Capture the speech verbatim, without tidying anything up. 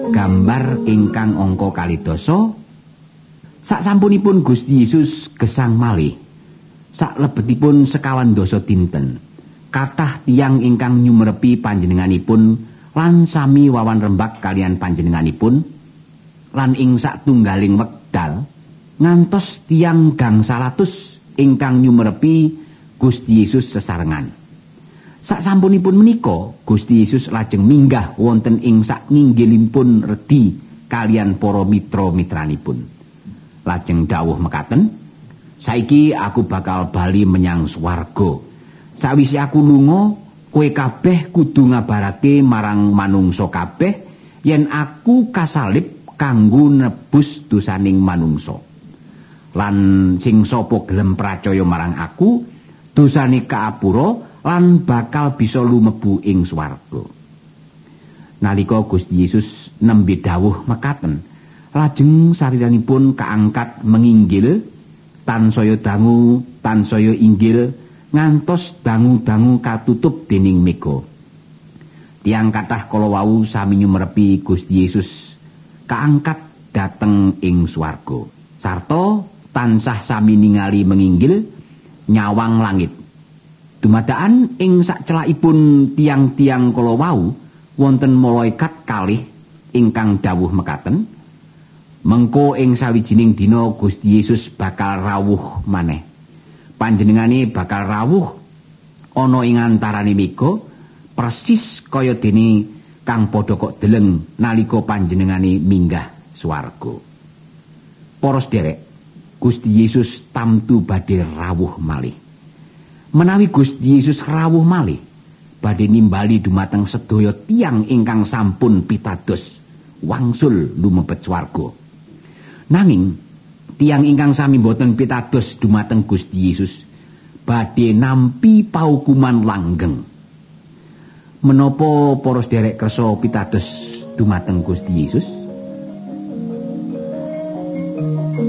Gambar ingkang angka kalidasa. Saksampunipun Gusti Yesus gesang malih, saklebetipun sekawan dasa dinten, kathah tiyang ingkang nyumerepi panjenenganipun lan sami wawan rembag kalian panjenenganipun, lan ing satunggaling wekdal ngantos tiyang gangsal atus ingkang nyumerepi Gusti Yesus sesarengan. Saksampunipun menika Gusti Yesus lajeng minggah wonten ing sakninggilipun redi kalian para mitra-mitranipun. Lajeng dawuh mekaten, saiki aku bakal bali menyang swarga. Sawise aku lunga, kowe kabeh kudu ngabarake marang manungsa kabeh yen aku kasalib kanggo nebus dosaning manungsa. Lan sing sapa gelem pracaya marang aku, dosane kaapura lan bakal bisa lumebu ing swarga. Nalika Gusti Yesus nembe dawuh mekaten, lajeng sariranipun kaangkat menginggil, tansaya dangu tansaya inggil ngantos dangu-dangu katutup dening mega. Tiang kathah kala wau sami nyumerepi Gusti Yesus kaangkat dhateng ing swarga, sarta tansah sami ningali menginggil nyawang langit. Dumadakan ing sacelakipun tiang-tiang kala wau wonten malaikat kalih ingkang dawuh mekaten, mengko ing sawijining dina Gusti Yesus bakal rawuh maneh. Panjenengane bakal rawuh ana ing antarane mega persis kaya dene kang padha kok deleng nalika panjenengane minggah swarga. Para sedherek, Gusti Yesus tamtu badhe rawuh malih. Menawi Gusti Yesus rawuh malih, badhe nimbali dumateng sedaya tiyang ingkang sampun pitados wangsul lumebet swarga. Nanging tiyang ingkang sami boten pitados dumateng Gusti Yesus badhe nampi paukuman langgeng. Menapa para sedherek kersa pitados dumateng Gusti Yesus?